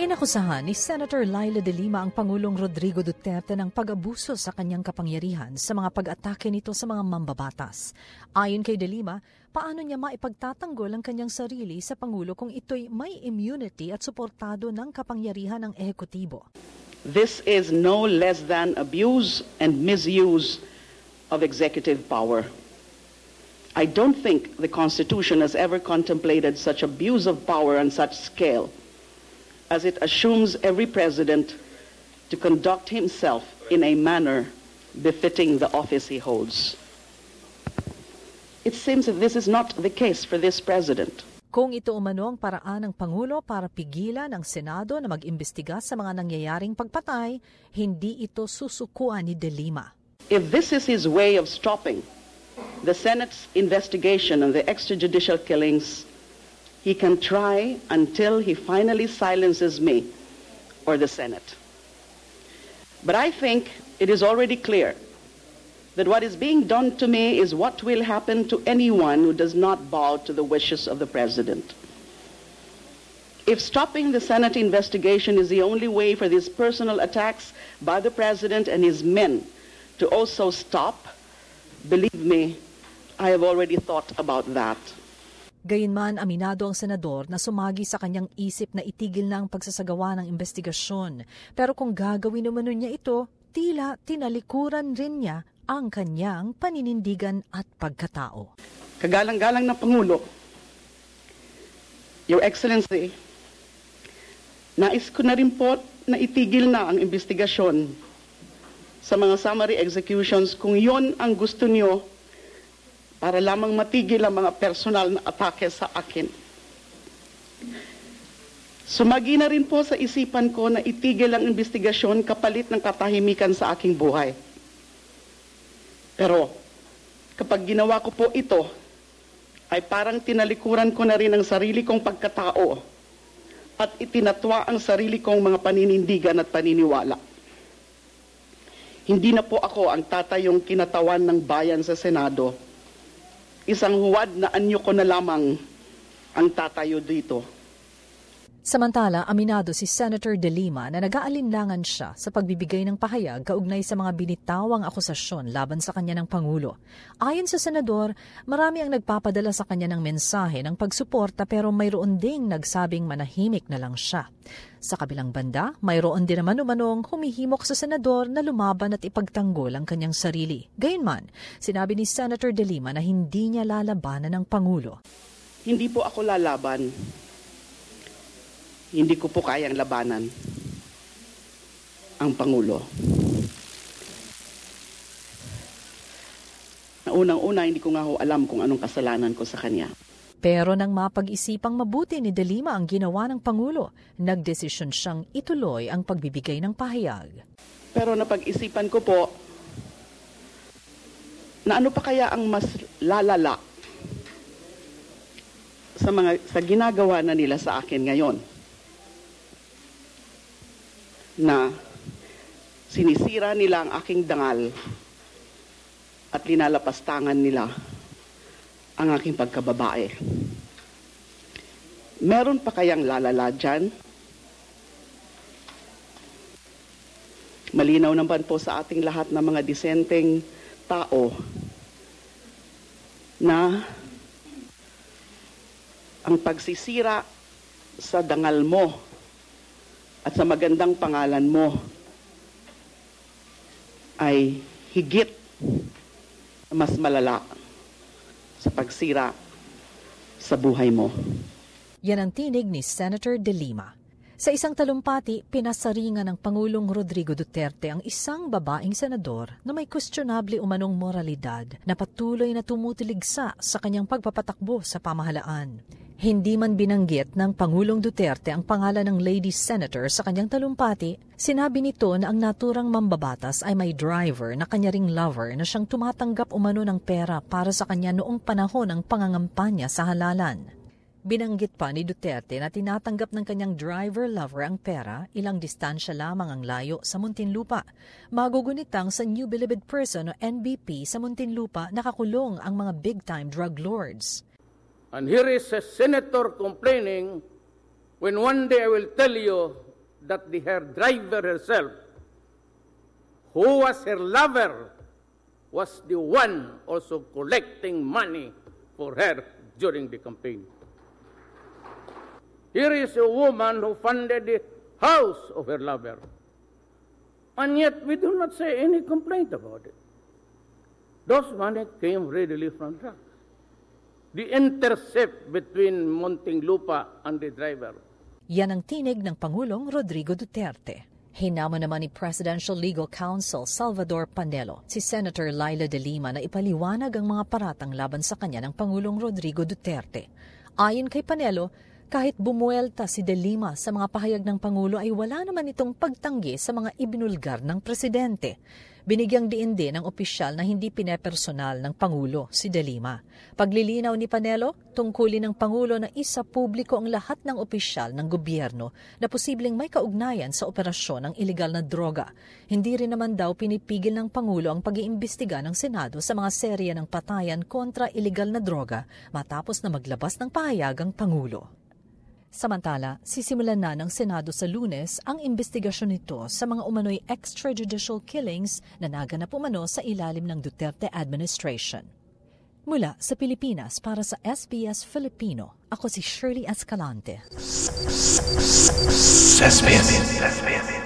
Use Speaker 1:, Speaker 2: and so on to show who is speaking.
Speaker 1: Inakusahan ni Senator Leila de Lima ang Pangulong Rodrigo Duterte ng pag-abuso sa kanyang kapangyarihan sa mga pag-atake nito sa mga mambabatas. Ayon kay de Lima, paano niya maipagtatanggol ang kanyang sarili sa Pangulo kung ito'y may immunity at suportado ng kapangyarihan ng ehekutibo?
Speaker 2: This is no less than abuse and misuse of executive power. I don't think the Constitution has ever contemplated such abuse of power on such scale, as it assumes every president to conduct himself in a manner befitting the office he holds. It seems that this is not the case for this president.
Speaker 1: Kung ito umano ang paraan ng Pangulo para pigilan ang Senado na mag-imbestiga sa mga nangyayaring pagpatay, hindi ito susukuan ni de Lima.
Speaker 2: If this is his way of stopping the Senate's investigation on the extrajudicial killings, he can try until he finally silences me or the Senate. But I think it is already clear that what is being done to me is what will happen to anyone who does not bow to the wishes of the President. If stopping the Senate investigation is the only way for these personal attacks by the President and his men to also stop, believe me, I have already thought about that.
Speaker 1: Gayunman, aminado ang senador na sumagi sa kanyang isip na itigil na ang pagsasagawa ng investigasyon. Pero kung gagawin naman niya ito, tila tinalikuran rin niya ang kanyang paninindigan at pagkatao.
Speaker 2: Kagalang-galang na Pangulo, Your Excellency, nais ko na rin po na itigil na ang investigasyon sa mga summary executions kung yon ang gusto niyo para lamang matigil ang mga personal na atake sa akin. Sumagi na rin po sa isipan ko na itigil ang investigasyon kapalit ng katahimikan sa aking buhay. Pero kapag ginawa ko po ito, ay parang tinalikuran ko na rin ang sarili kong pagkatao at itinatwa ang sarili kong mga paninindigan at paniniwala. Hindi na po ako ang tatayong kinatawan ng bayan sa Senado. Isang huwad na anyo ko na lamang ang tatayo dito.
Speaker 1: Samantala, aminado si Senator de Lima na nag-aalinlangan siya sa pagbibigay ng pahayag kaugnay sa mga binitawang akusasyon laban sa kanya ng Pangulo. Ayon sa senador, marami ang nagpapadala sa kanya ng mensahe ng pagsuporta pero mayroon ding nagsabing manahimik na lang siya. Sa kabilang banda, mayroon din naman umanong humihimok sa senador na lumaban at ipagtanggol ang kanyang sarili. Gayunman, sinabi ni Senator de Lima na hindi niya lalabanan ng Pangulo.
Speaker 2: Hindi po ako lalaban. Hindi ko po kayang labanan ang Pangulo. Unang-una, hindi ko nga ho alam kung anong kasalanan ko sa kanya.
Speaker 1: Pero nang mapag-isipang mabuti ni de Lima ang ginawa ng Pangulo, nagdesisyon siyang ituloy ang pagbibigay ng pahayag.
Speaker 2: Pero napag-isipan ko po na ano pa kaya ang mas lalala sa ginagawa na nila sa akin ngayon. Na sinisira nila ang aking dangal at linalapastangan nila ang aking pagkababae. Meron pa kayang lalala dyan? Malinaw naman po sa ating lahat ng mga disenteng tao na ang pagsisira sa dangal mo at sa magandang pangalan mo ay higit na mas malala sa pagsira sa buhay mo.
Speaker 1: Yan ang tinig ni Senator de Lima. Sa isang talumpati, pinasaringan ng Pangulong Rodrigo Duterte ang isang babaeng senador na may questionable umanong moralidad na patuloy na tumutiligsa sa kanyang pagpapatakbo sa pamahalaan. Hindi man binanggit ng Pangulong Duterte ang pangalan ng lady senator sa kanyang talumpati, sinabi nito na ang naturang mambabatas ay may driver na kanya ring lover na siyang tumatanggap umano ng pera para sa kanya noong panahon ng pangangampanya sa halalan. Binanggit pa ni Duterte na tinatanggap ng kanyang driver-lover ang pera, ilang distansya lamang ang layo sa Muntinlupa. Magugunitang sa New Bilibid Prison o NBP sa Muntinlupa nakakulong ang mga big-time drug lords.
Speaker 3: And here is a senator complaining when one day I will tell you that her driver herself, who was her lover, was the one also collecting money for her during the campaign. Here is a woman who funded the house of her lover, and yet we do not say any complaint about it. Those money came readily from drugs. The intercept between Muntinlupa and the driver.
Speaker 1: Yan ang tinig ng Pangulong Rodrigo Duterte. Hinamon naman ni Presidential Legal Counsel Salvador Panelo si Senator Laila de Lima na ipaliwanag ang mga paratang laban sa kanya ng Pangulong Rodrigo Duterte. Ayon kay Panelo, kahit bumuelta si de Lima sa mga pahayag ng Pangulo ay wala naman itong pagtanggi sa mga ibinulgar ng Presidente. Binigyang diin din ng opisyal na hindi pinepersonal ng Pangulo si de Lima. Paglilinaw ni Panelo, tungkulin ng Pangulo na isa publiko ang lahat ng opisyal ng gobyerno na posibleng may kaugnayan sa operasyon ng ilegal na droga. Hindi rin naman daw pinipigil ng Pangulo ang pag-iimbestiga ng Senado sa mga serye ng patayan kontra ilegal na droga matapos na maglabas ng pahayag ang Pangulo. Samantala, sisimulan na ng Senado sa Lunes ang investigasyon nito sa mga umano'y extrajudicial killings na naganap umano sa ilalim ng Duterte administration. Mula sa Pilipinas para sa SBS Filipino, ako si Shirley Escalante.
Speaker 4: SBS.